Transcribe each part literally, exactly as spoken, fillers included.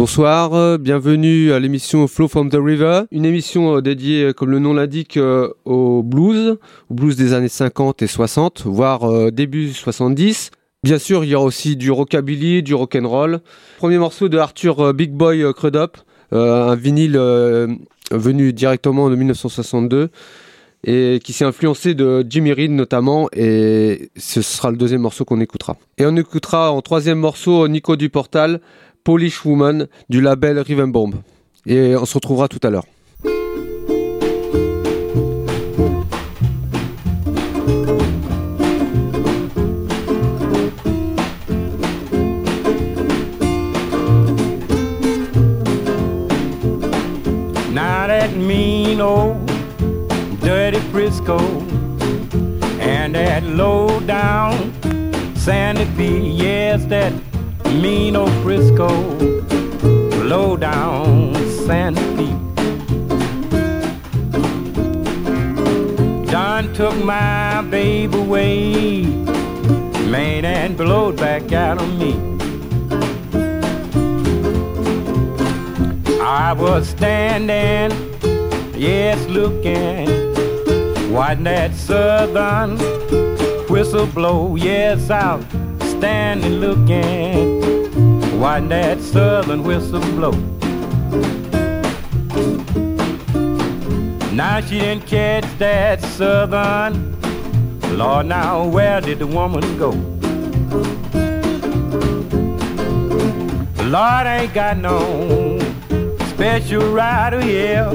Bonsoir, euh, bienvenue à l'émission Flow from the River, une émission euh, dédiée, comme le nom l'indique, euh, au blues, au blues des années cinquante et soixante, voire euh, début soixante-dix. Bien sûr, il y aura aussi du rockabilly, du rock'n'roll. Premier morceau de Arthur euh, Big Boy euh, Crudup, euh, un vinyle euh, venu directement de dix-neuf cent soixante-deux et qui s'est influencé de Jimmy Reed notamment, et ce sera le deuxième morceau qu'on écoutera. Et on écoutera en troisième morceau Nico du Portal, Polish Woman du label Rhythm Bomb. Et on se retrouvera tout à l'heure. Now that mean old dirty Frisco and that low down Sandy P, yes, that mean old Frisco, low down Sandy P. Done took my baby away, man, and blowed back out on me. I was standing, yes, looking, watching that southern whistle blow, yes, out standing looking, watching that southern whistle blow. Now she didn't catch that southern, Lord, now where did the woman go? Lord, I ain't got no special rider here.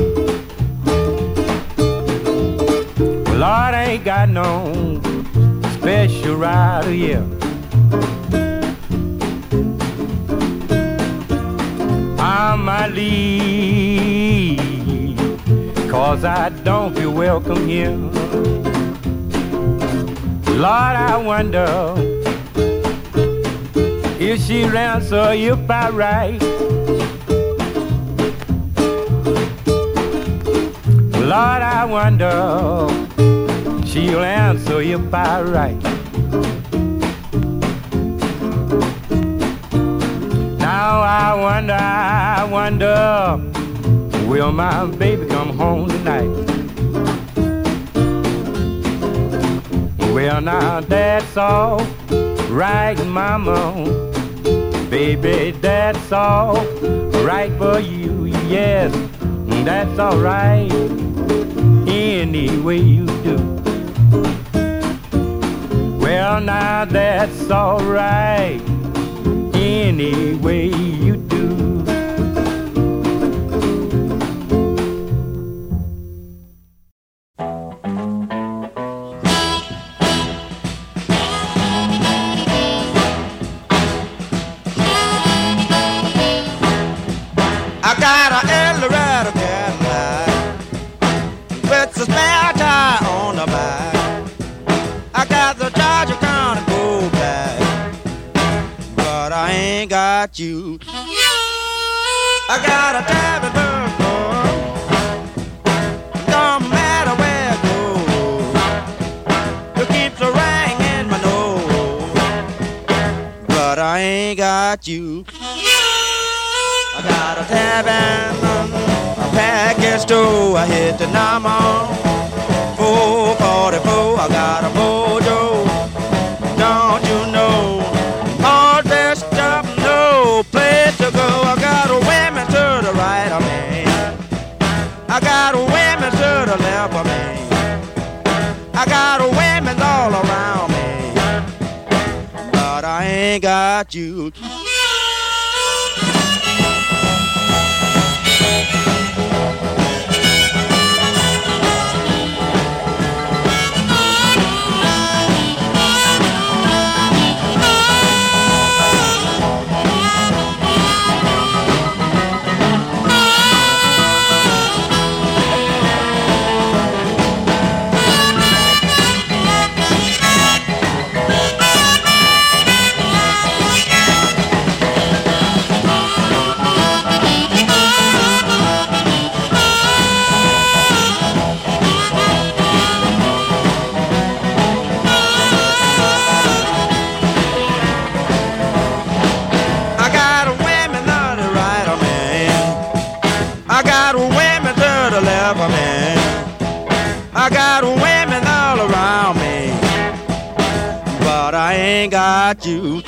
Lord, I ain't got no special rider here. I'm my leave, cause I don't feel welcome here. Lord, I wonder if she'll answer if I write. Lord, I wonder she'll answer if I write. Now I wonder, I wonder, will my baby come home tonight? Well, now that's all right, mama. Baby, that's all right for you. Yes, that's all right any way you do. Well, now that's all right any way you do. I got a Eldorado Cadillac with a spare tire on the back. I got the Georgia County gold bag, but I ain't got you. I got a Tabby Bird phone, don't matter where it goes, it keeps a ring in my nose, but I ain't got you. I got a tab and a package too. I hit the number four forty-four. I got a mojo, don't you know? All dressed up, no place to go. I got a women to the right of me, I got a women to the left of me, I got a women all around me, but I ain't got you. ain't got you.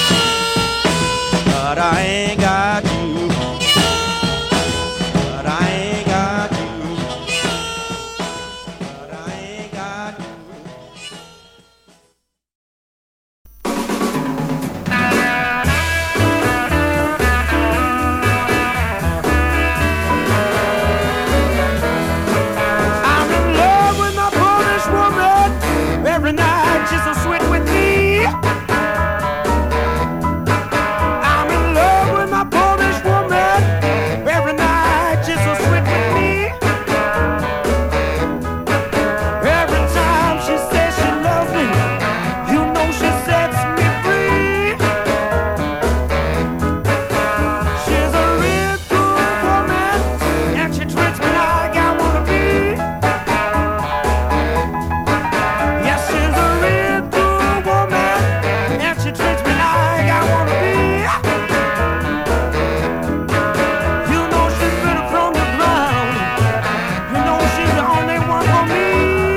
But I ain't got you. But I ain't got you. But I ain't got you. I'm in love with my Polish woman. Every night she's so sweet with me. I'm in love with my Polish woman. Every night she's so sweet with me. Every time she says she loves me, you know she sets me free. She's a real good woman, and she treats me like I wanna be. Yes, she's a real good woman, and she treats me like I wanna be. You know she's better from the ground. You know she's the only one for me.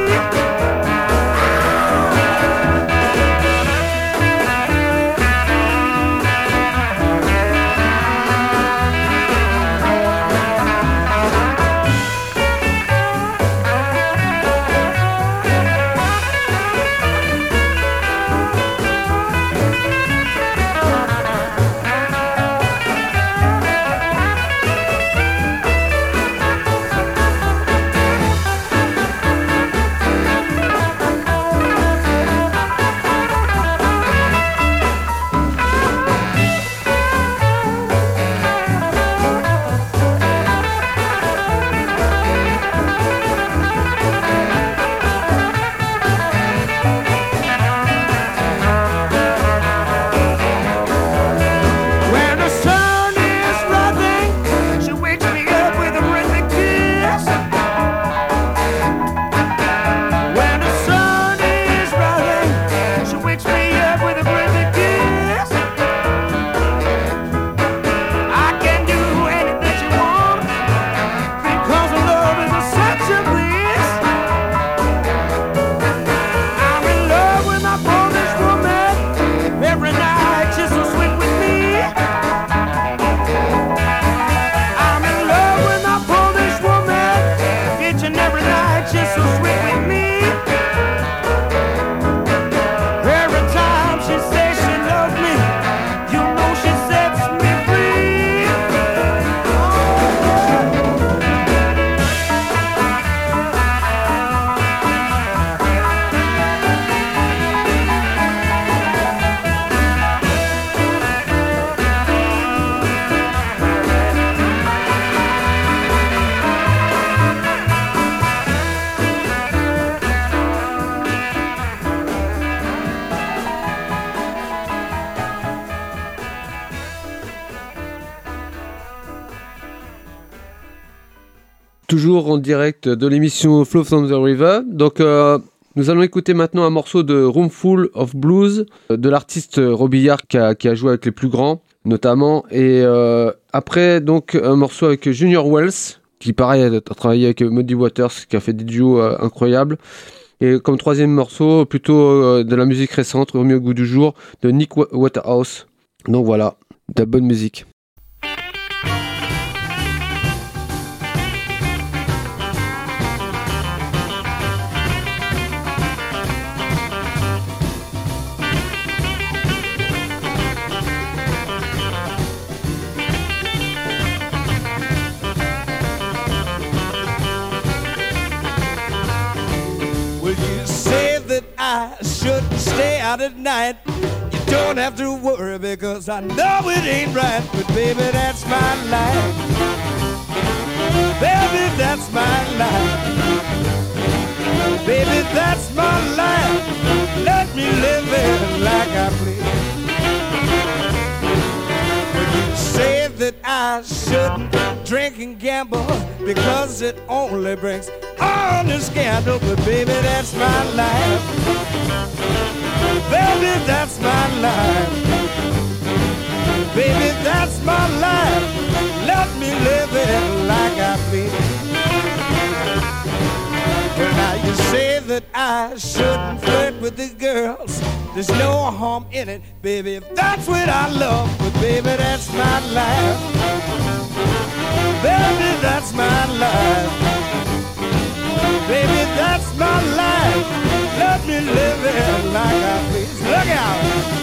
When the sun is rising, she wakes me up with a breathy kiss. When the sun is rising, she wakes me up with a breathy kiss. I can do anything she wants because her love is a such a bliss. I'm in love with my Polish woman. Every night she's so sweet with me. I'm in love with my Polish woman. Each and every night she's so sweet with me. Every time she says she loves me, you know she sets me free. Toujours en direct de l'émission Flow from the River. Donc, euh, nous allons écouter maintenant un morceau de Roomful of Blues euh, de l'artiste Robillard qui a, qui a joué avec les plus grands, notamment. Et euh, après, donc, un morceau avec Junior Wells, qui, pareil, a travaillé avec Muddy Waters, qui a fait des duos euh, incroyables. Et comme troisième morceau, plutôt euh, de la musique récente, remis au goût du jour, de Nick Waterhouse. Donc voilà, de la bonne musique. Well, you say that I shouldn't stay out at night. You don't have to worry because I know it ain't right. But baby, that's my life. Baby, that's my life. Baby, that's my life. Let me live it like I please. Well, you say that I shouldn't drink and gamble because it only brings on the scandal. But baby, that's my life. Baby, that's my life. Baby, that's my life. Let me live it like I feel. Well, now you say that I shouldn't flirt with the girls there's no harm in it, baby. If that's what I love, but baby, that's my life. Baby, that's my life. Baby, that's my life. Let me live it like I please. Look out!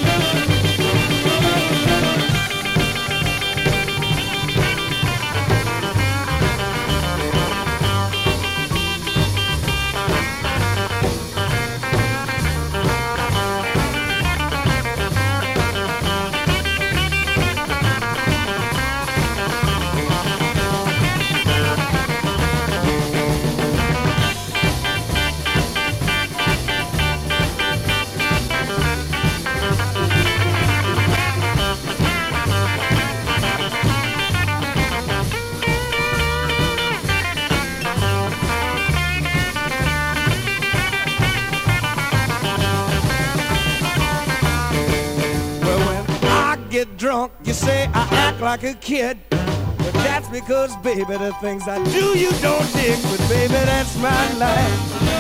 Get drunk, you say I act like a kid, but that's because, baby, the things I do you don't dig. But baby, that's my life.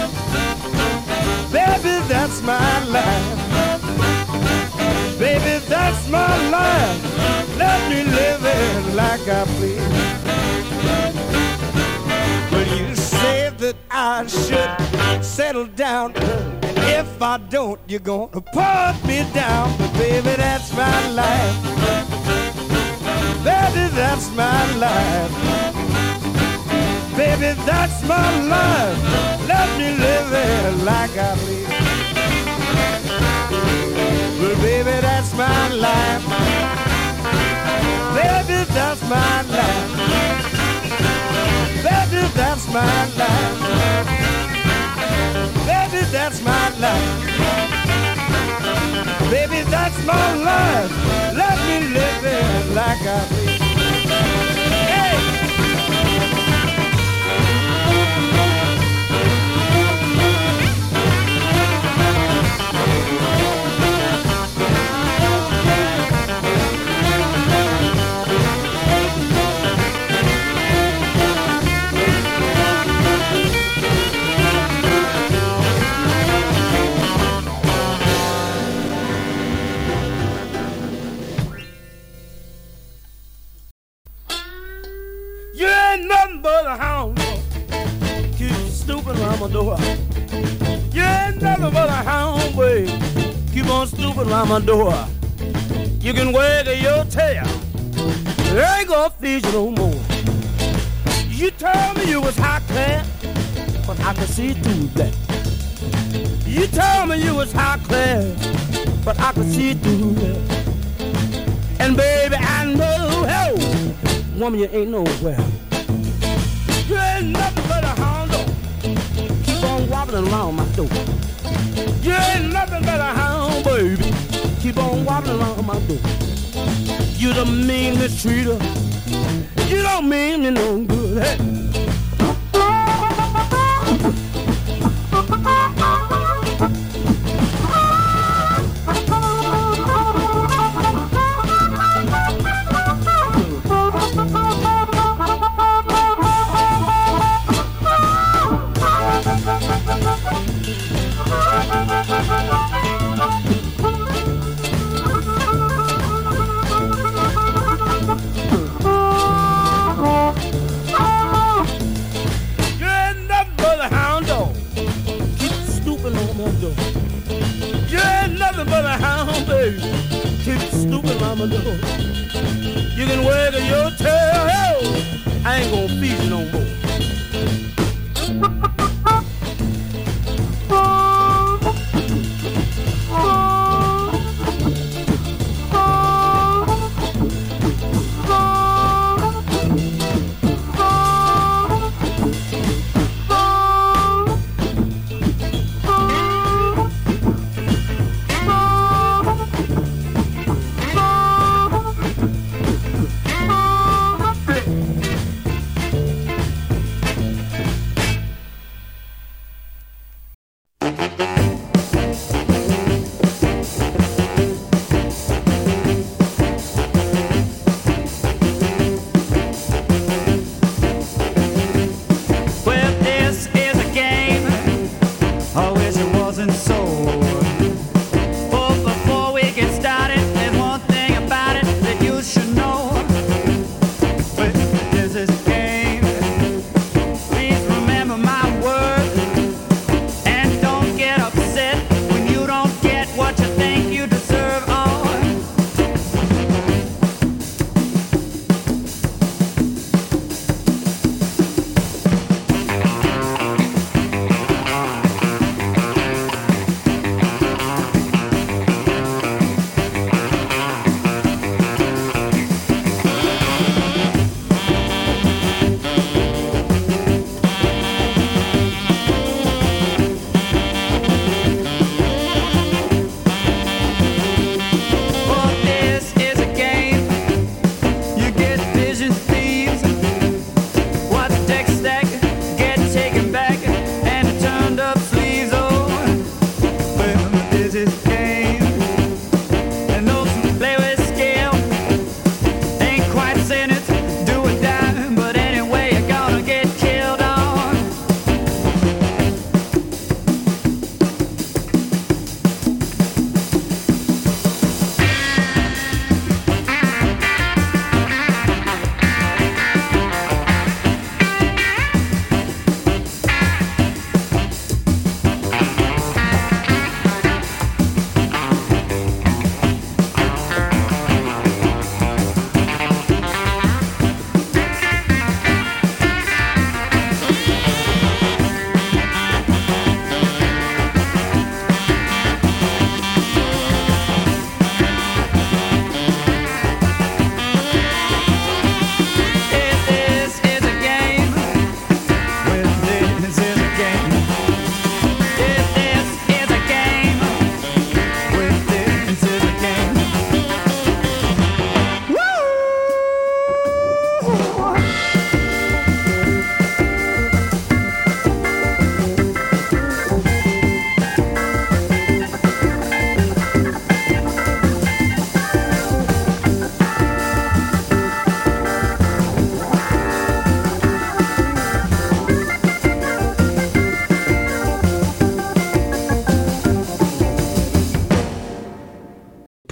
Baby, that's my life. Baby, that's my life. Let me live it like I please. But you say that I should settle down, and if I don't, you're gonna put me down. But baby, that's my life. Baby, that's my life. Baby, that's my life. Let me live it like I please. But baby, that's my life. Baby, that's my life. Baby, that's my life. Baby, that's my life. Baby, that's my life. Let me live it like I please. Hey! Nothing but a hound dog. Keep snooping around my door. You ain't nothing but a hound, boy. Keep on snooping around my door. You can wag your tail, I ain't gonna feed you no more. You told me you was high class, but I can see through that. You told me you was high class, but I can see through that. And baby, I know, hell, woman, you ain't nowhere. You ain't nothing but a hound dog. Keep on wobbling around my door. You ain't nothing but a hound, baby. Keep on wobbling around my door. You the mean mistreater. You don't mean me no good. Hey. You can wag your tail, I ain't gonna feed you no more.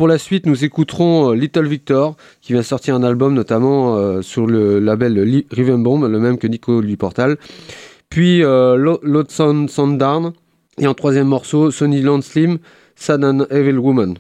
pour la suite, nous écouterons Little Victor, qui vient sortir un album notamment euh, sur le label Rivenbomb, le même que Nico du Portal. Puis euh, Lonesome Sundown. Et en troisième morceau, Sonny Land Slim, Sad and Evil Woman.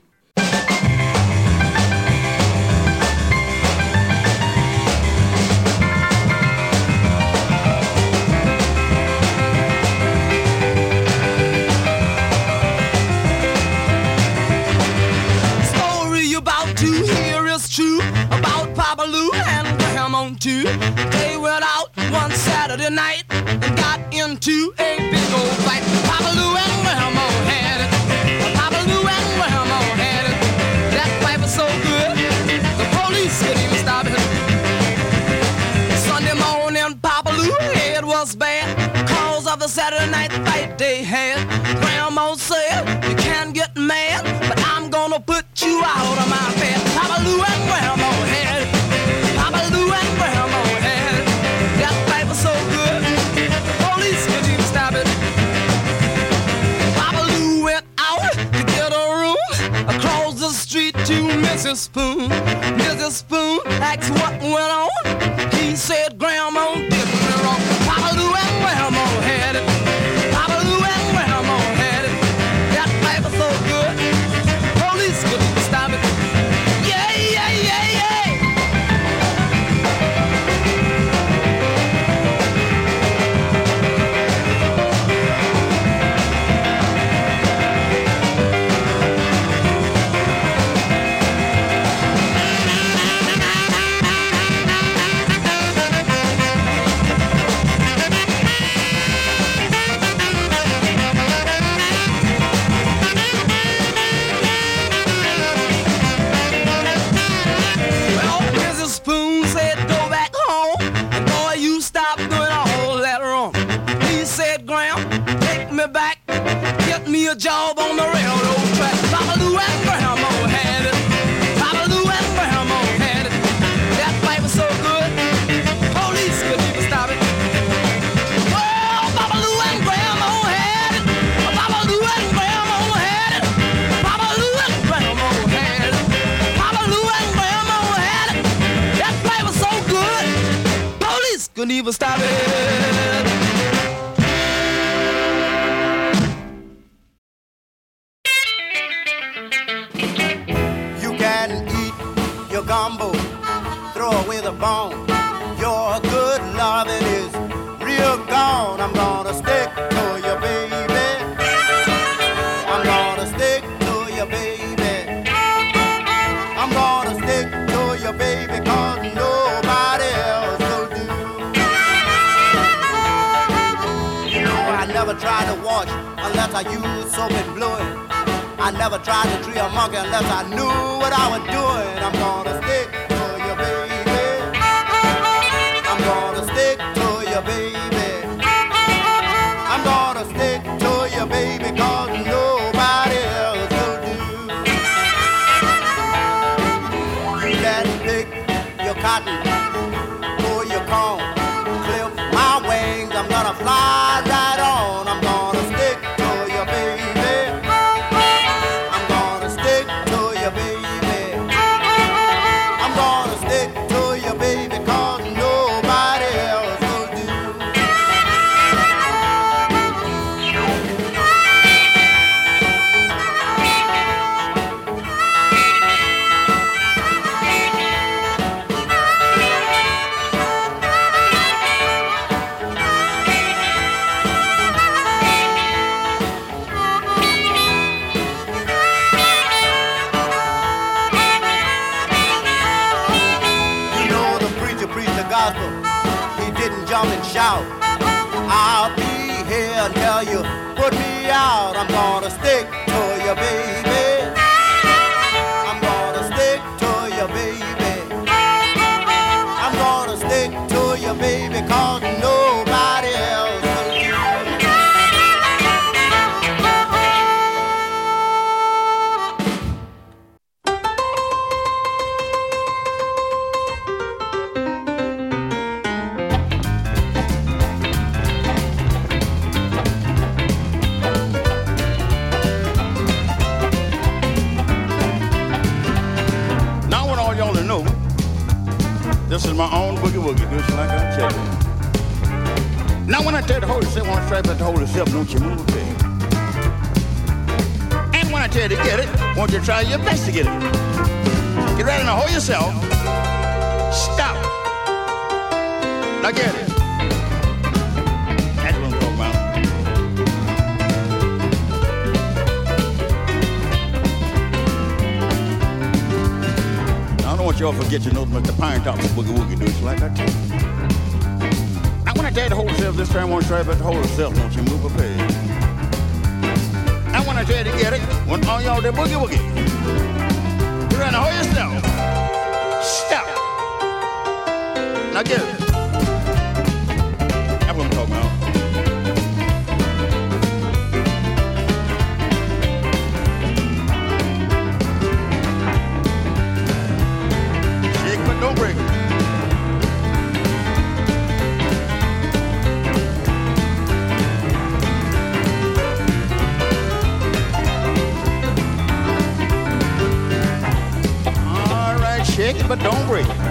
They went out one Saturday night and got into a big old fight. Papa Lou and Grandma had it. Papa Lou and Grandma had it. That fight was so good, the police couldn't even stop it. Sunday morning, Papa Lou's head was bad cause of the Saturday night fight they had. Grandma said, you can't get mad, but I'm gonna put you out of my bed. Papa Lou and Grandma had it. Papa Lou and Grandma had it. That fight was so good, the police couldn't even stop it. Papa Lou went out to get a room across the street to Missus Spoon. Missus Spoon asked what went on. He said, Grandma did me wrong. Papa Lou and Grandma had it. Papa Lou and Grandma had it. That fight was so good, police couldn't even stop it. Yeah, yeah, yeah, yeah. Me a job on the railroad track. Papa Lou and Grandma had it. Papa Lou and Grandma had it. That fight was so good, police couldn't even stop it. Well, Papa Lou and Grandma had it. Papa Lou and Grandma had it. Papa Lou and Grandma had it. Papa Lou and Grandma had it. That fight was so good, police couldn't even stop it. Gumbo, throw away the bone. Your good loving is real gone. I'm gonna stick to you, baby. I'm gonna stick to you, baby. I'm gonna stick to you, baby, cause nobody else will do. You know I never try to wash unless I use soap and fluid. I never tried to treat a monkey unless I knew what I was doing. I'm gonna stick to you, baby. I'm gonna stick to you, baby. I'm gonna stick to you, baby, cause nobody else will do. You can pick your cotton, pull your corn, clip my wings. I'm gonna fly right on. I'm gonna stick to you, baby. Shout, I'll be here until you put me out. I'm gonna stick to you, baby. I'm gonna stick to you, baby. I'm gonna stick to you, baby, cause nobody else will do. like I tell you. Now when I tell you to hold yourself, I want to try to hold yourself, don't you move, baby. And when I tell you to get it, I want you to try your best to get it. Get ready to hold yourself. Stop. Now get it. That's what I'm talking about. I don't want y'all to forget your notes, but the pine tops boogie woogie do it like I tell you. Now when I tell you to hold yourself this time, I want to try to hold yourself, don't you move a page. Now when I tell you to get it, when all y'all there boogie woogie, you're trying to hold yourself. Stop. Now get it. That's what I'm talking about. Shake but don't break it. All right, shake it but don't break it.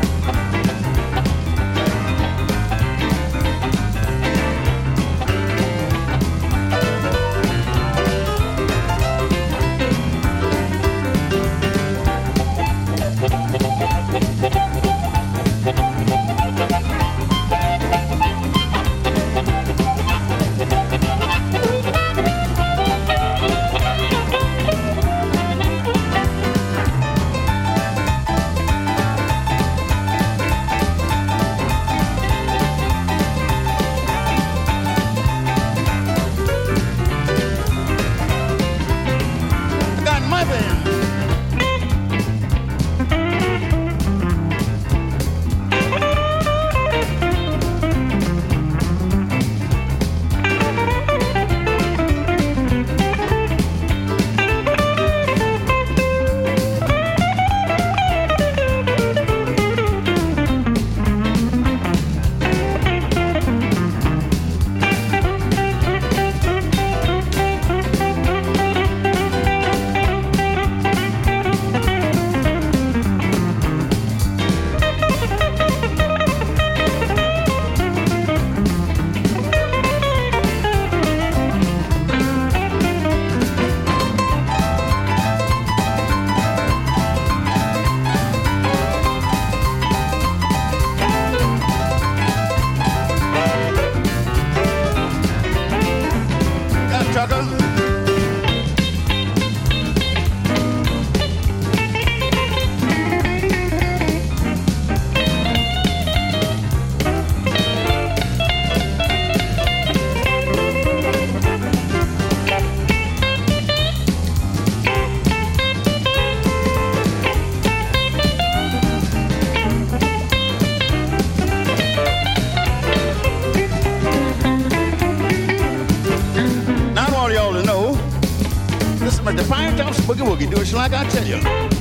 Do it like I tell you.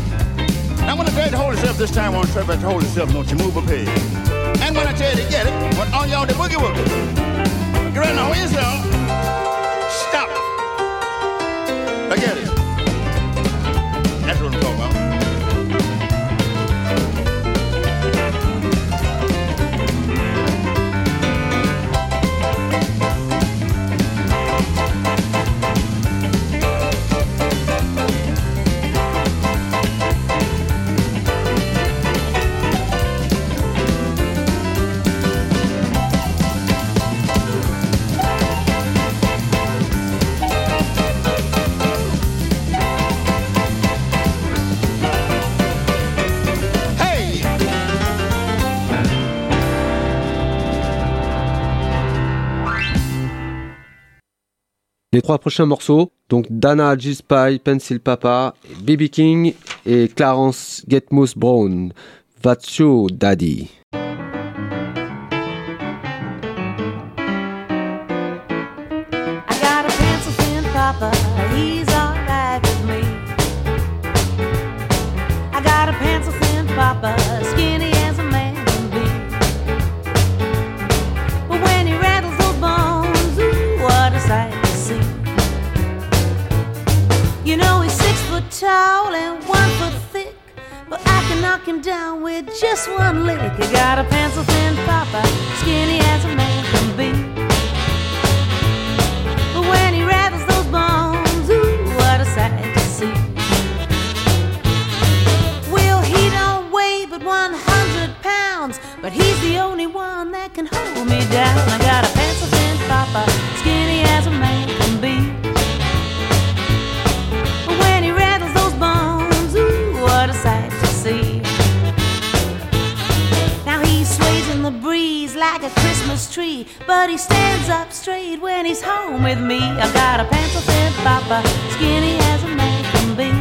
Now when I tell you to hold yourself this time, I want to try to hold yourself, don't you move a peg. And when I tell you to get it, when all y'all the boogie woogie, get ready to hold yourself. Stop. Now get it. That's what I'm talking about. Les trois prochains morceaux, donc Dana Gillespie, Pencil Papa, B B King et Clarence Getmos Brown. That's You, Daddy. I got a pencil thin papa, he's alright with me. I got a pencil thin papa, skinny as a man can be. But when he rattles those bones, ooh, what a sight. You know he's six foot tall and one foot thick, but I can knock him him down with just one lick. I got a pencil thin papa, skinny as a man can be. But when he rattles those bones, ooh, what a sight to see. Well, he don't weigh but one hundred pounds, but he's the only one that can hold me down. I got a pencil thin papa, skinny as a man can be. But when he rattles those bones, ooh, what a sight to see. Now he sways in the breeze like a Christmas tree, but he stands up straight when he's home with me. I got a pencil thin papa, skinny as a man can be.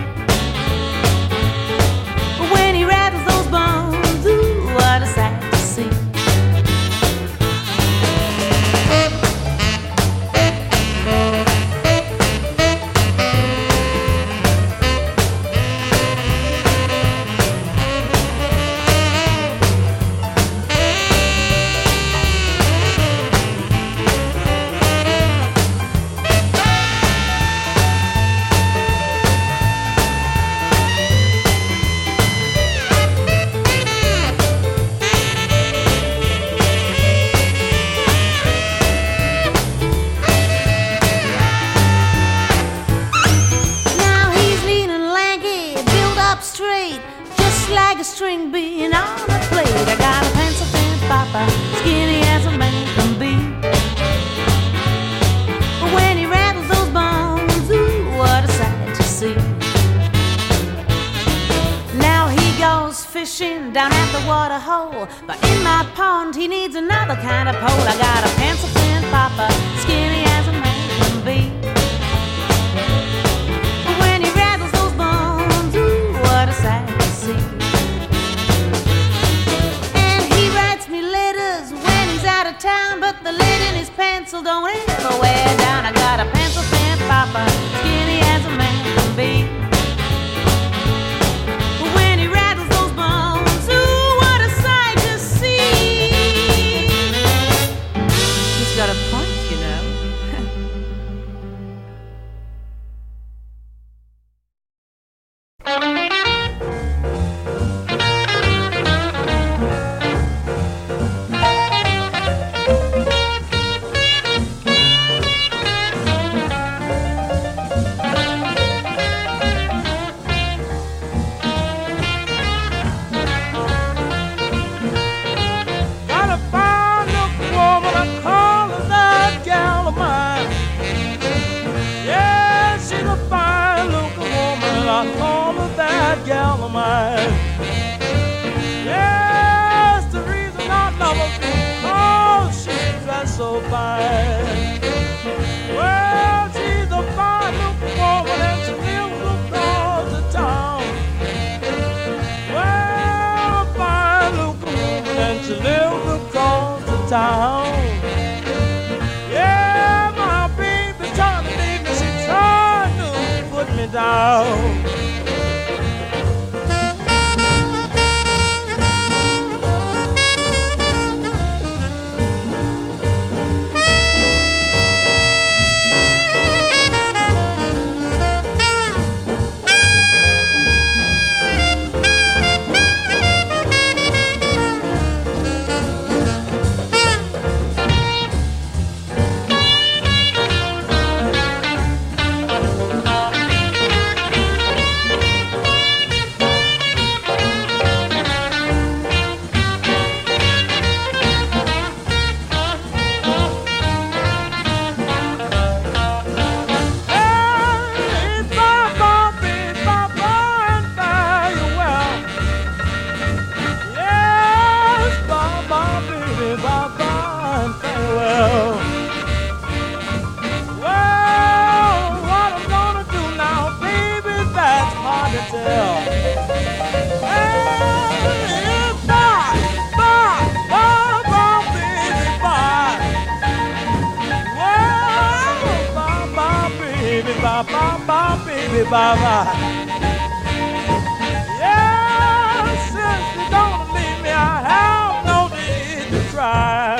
But when he rattles those bones, ooh, what a sight to see. Like a string being on a plate. I got a pencil thin papa, skinny as a man can be. But when he rattles those bones, ooh, what a sight to see. Now he goes fishing down at the water hole, but in my pond he needs another kind of pole. I got a pencil thin papa, skinny as a man can be. But when he rattles those bones, ooh, what a sight to see. Town, but the lid in his pencil don't ever wear down. I got a pencil thin papa, skinny as a man can be. But when he rattles those bones, ooh, what a sight to see. He's got a point, you know. Yeah, since you don't leave me, I have no need to cry.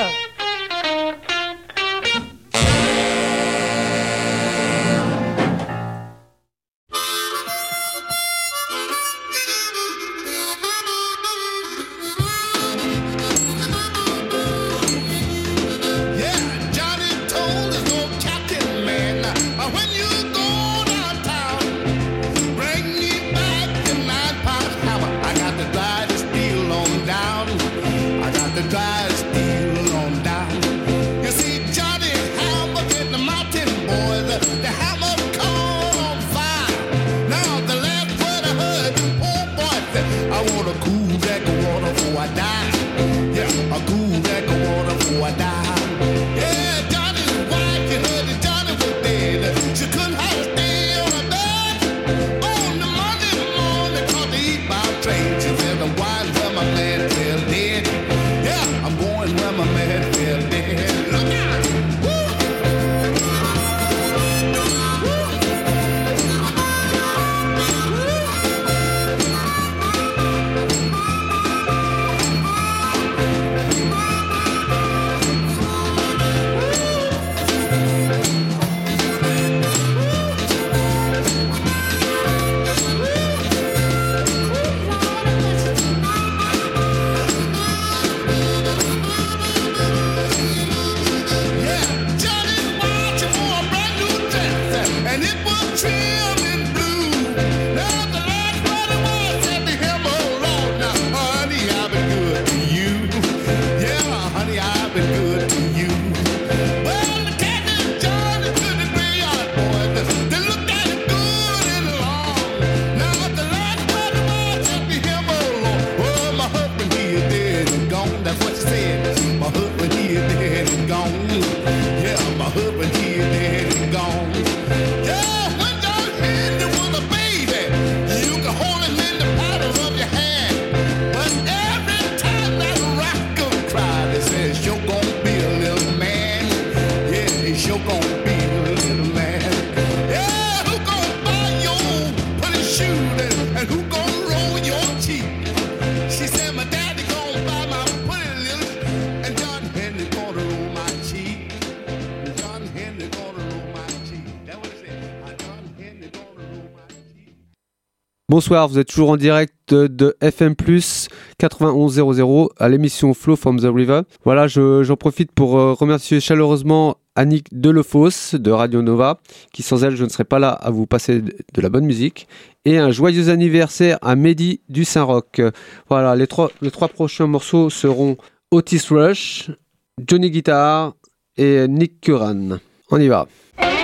Bonsoir, vous êtes toujours en direct de, de F M plus quatre-vingt-onze zéro zéro à l'émission Flow from the River. Voilà, je, j'en profite pour euh, remercier chaleureusement Annick Delefosse de Radio Nova, qui sans elle je ne serais pas là à vous passer de, de la bonne musique. Et un joyeux anniversaire à Mehdi du Saint-Roch. Voilà, les trois, les trois prochains morceaux seront Otis Rush, Johnny Guitar et Nick Curran. On y va.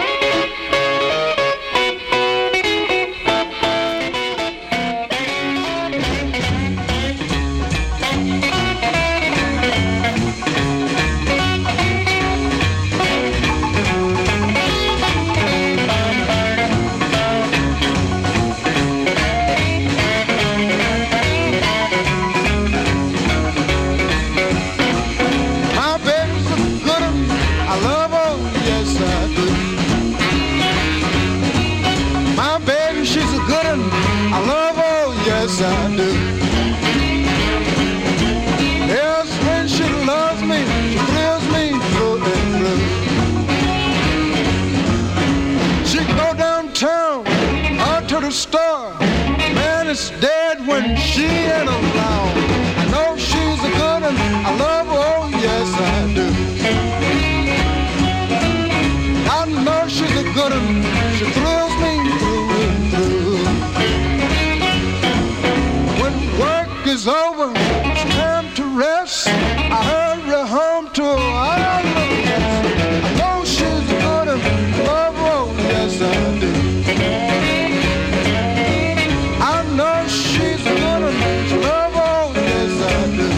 I do. Yes, when she loves me, she thrills me through and through. She go downtown, out to the store. Man, it's dead when she ain't around. I know she's a good one, I love her, oh yes I do. I know she's a good one, she thrills me through and through. Is over, it's time to rest. I hurry home to her. I know she's a good and love her, oh yes I do. I know she's a good and love her, oh yes I do.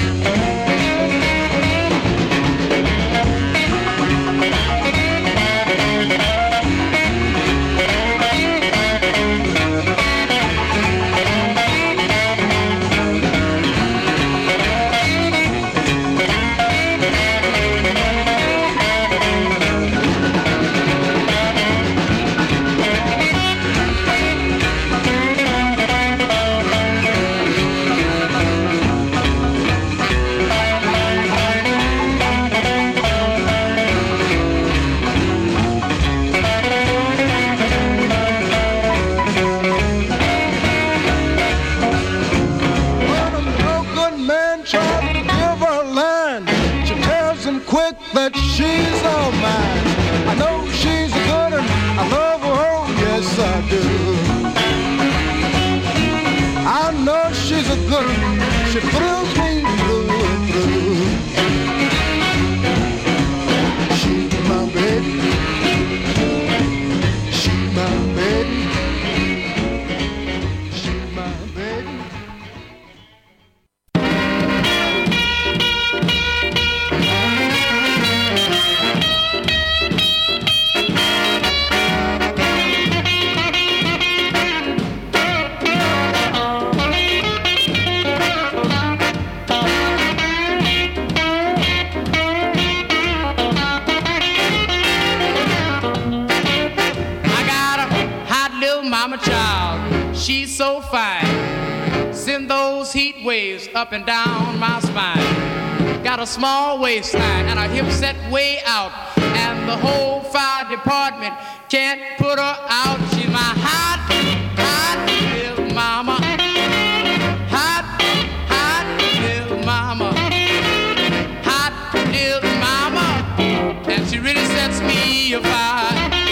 That she's all mine. I know she's a good one, I love her, oh yes I do. I know she's a good one, she thrills me through and through. She's my baby, she's my baby, she's my baby. She's so fine, send those heat waves up and down my spine. Got a small waistline and her hips set way out, and the whole fire department can't put her out. She's my hot, hot little mama. Hot, hot little mama. Hot little mama. And she really sets me afire.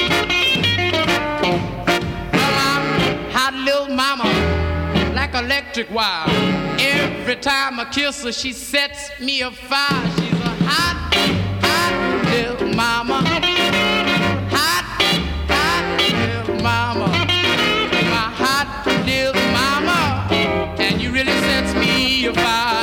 Mama, like electric wire. Every time I kiss her, she sets me afire. She's a hot, hot little mama. Hot, hot little mama. My hot little mama. And you really sets me afire.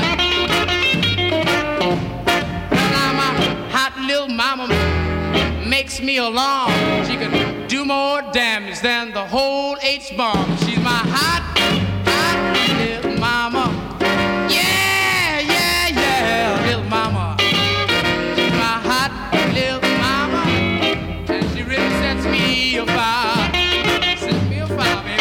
Now my hot little mama makes me alarm. She can do more damage than the whole H-bomb. She's my hot, hot little mama. Yeah, yeah, yeah, little mama. She's my hot little mama. And she really sets me afire. Sets me afire, baby.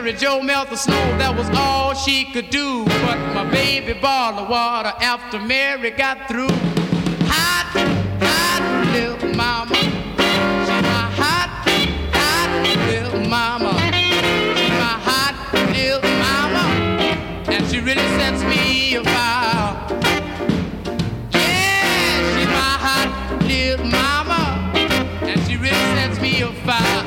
Mary Jo melt the snow, that was all she could do. But my baby boiled the water after Mary got through. Hot, hot little mama. She's my hot, hot little mama. She's my hot little mama. And she really sets me afire. Yeah, she's my hot little mama. And she really sets me afire.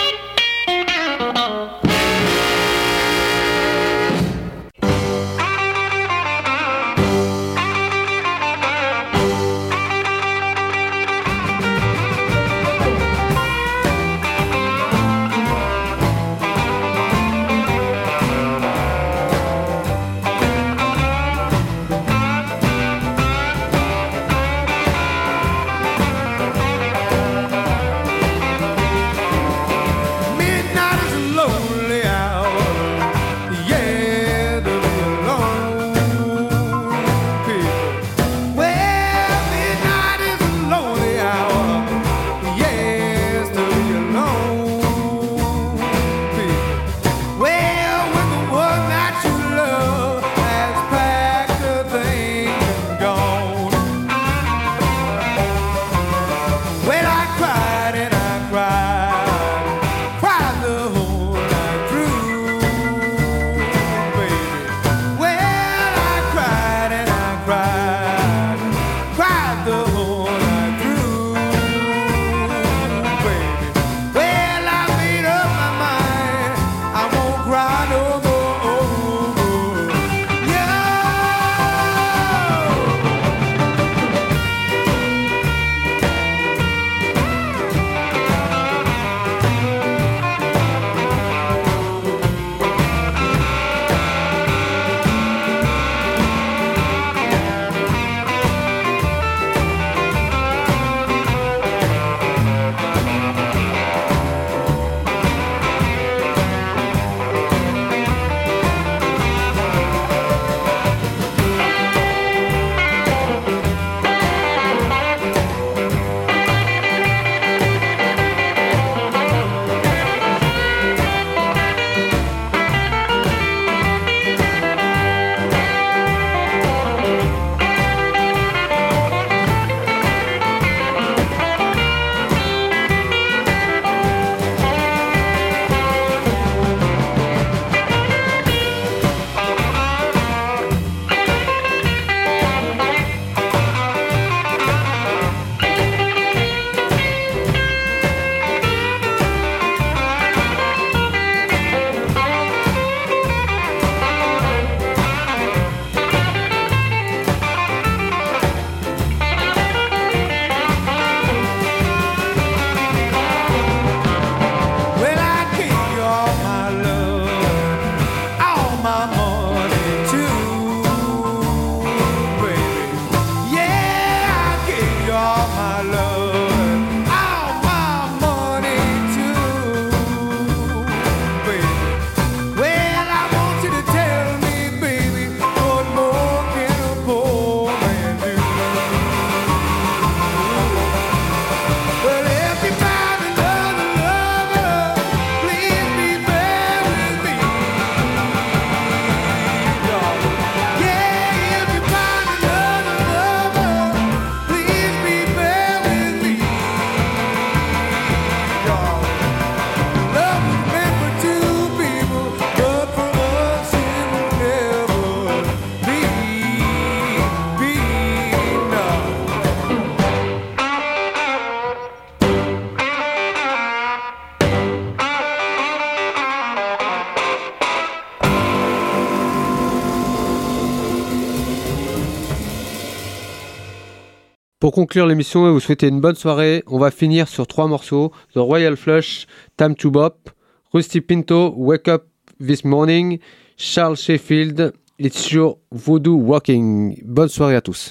Pour conclure l'émission et vous souhaiter une bonne soirée, on va finir sur trois morceaux: The Royal Flush, Time to Bop, Rusty Pinto, Wake Up This Morning, Charles Sheffield, It's Your Voodoo Walking. Bonne soirée à tous.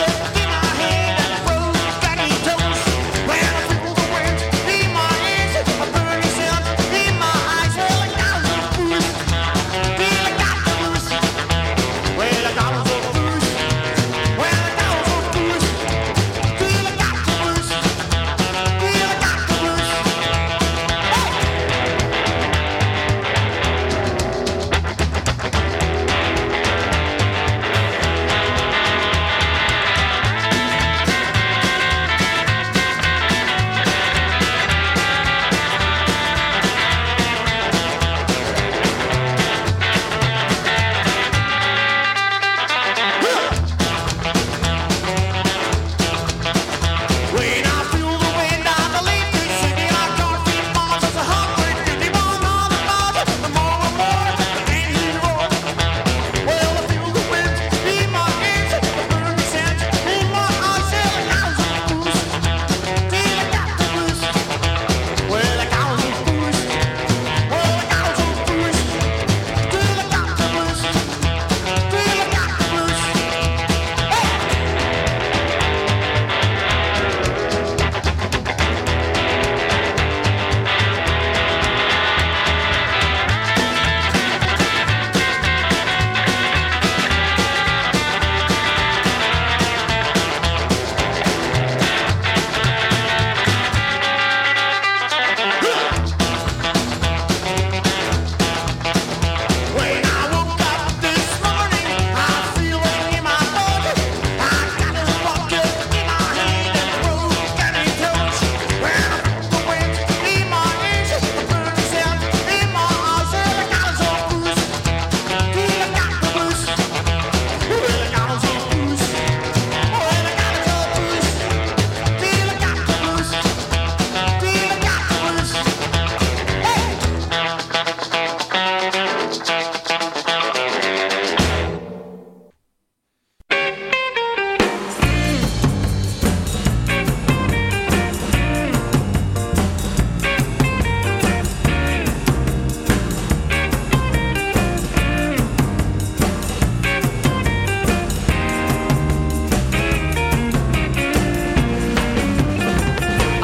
Well,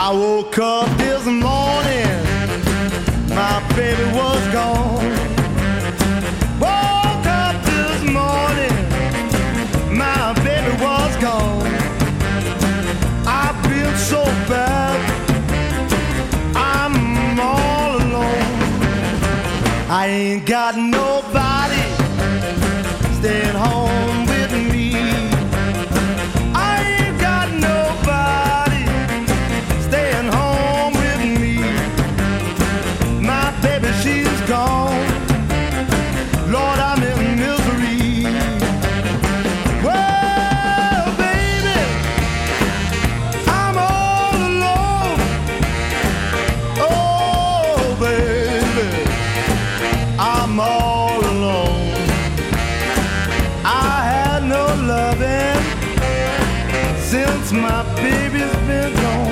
I woke up this morning, my baby was gone. Woke up this morning, my baby was gone. I feel so bad, I'm all alone. I ain't got nobody staying home with me. I ain't got nobody staying home with me. My baby, she's gone. Lord, I'm in misery. Well, baby, I'm all alone. Oh, baby, I'm all alone. I had no loving since my baby's been gone.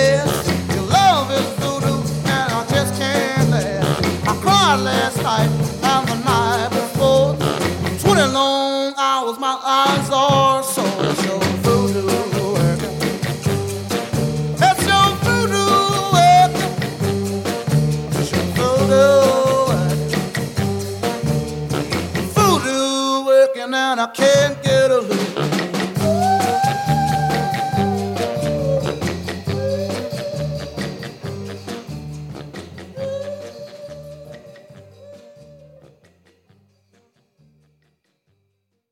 Last night